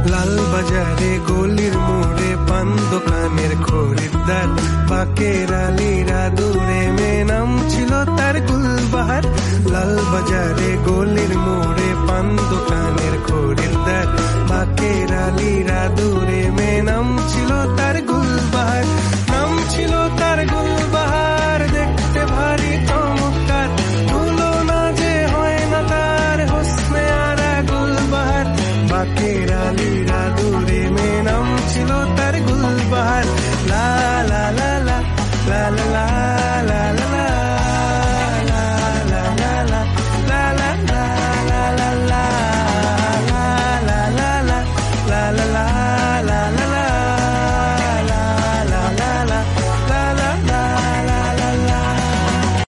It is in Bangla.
লাল বাজারে গলির মোড়ে পান দোকানের খরিদ্দার, বাকের আলীরা দূরে মেয়ে নাম ছিল তার গুলবাহার। লাল বাজারে গলির মোড়ে